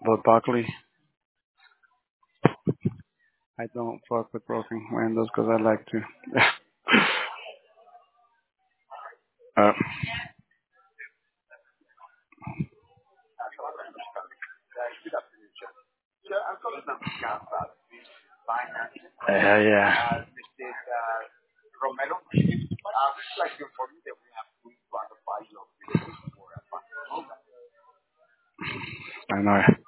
But Buckley, I don't fuck with broken windows because I like to. uh, yeah. I know.